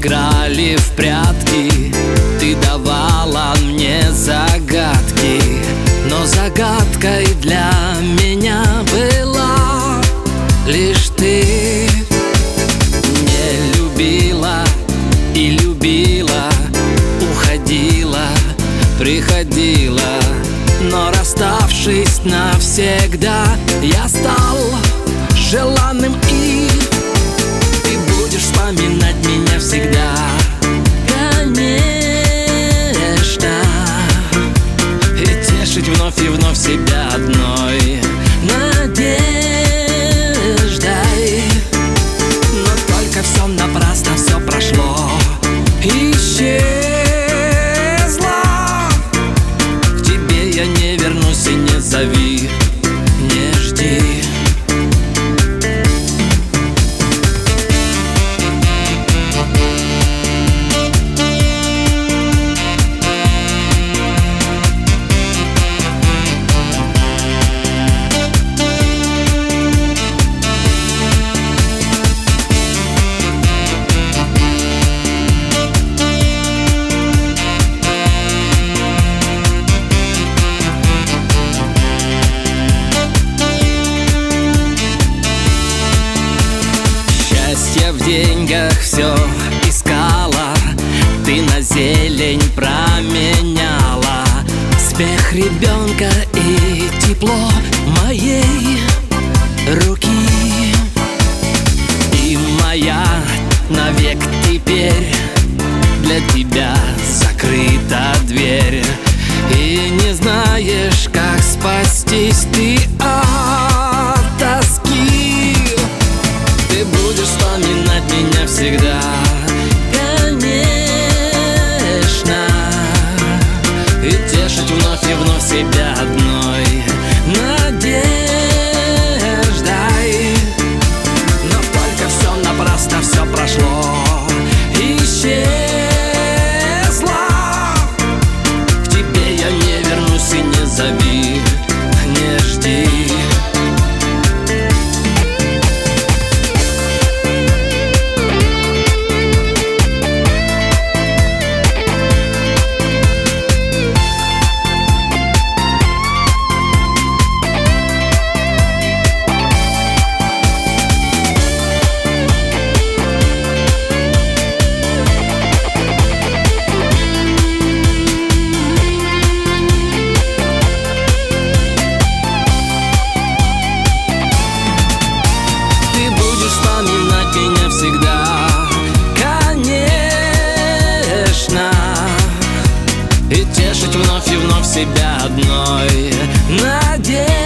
играли в прятки, ты давала мне загадки, но загадкой для меня была лишь ты. Не любила и любила, уходила, приходила, но расставшись навсегда, я стал желанным, и ты будешь вспоминать меня всегда. Конечно, и тешить вновь и вновь себя одной надеждой. Но только все напрасно, все прошло, исчезло. К тебе я не вернусь, и не зови, не жди. В деньгах все искала, ты на зелень променяла смех ребенка и тепло моей руки. И моя навек теперь для тебя закрыта дверь, и не знаешь, как спастись ты от тоски. Ты будешь вспоминать меня всегда, конечно, и тешить вновь и вновь себя одной надеждой. Но только все напрасно, все прошло, исчезло. К тебе я не вернусь, и не зови, не жди. Вспоминать меня всегда, конечно, и тешить вновь и вновь себя одной надеждой.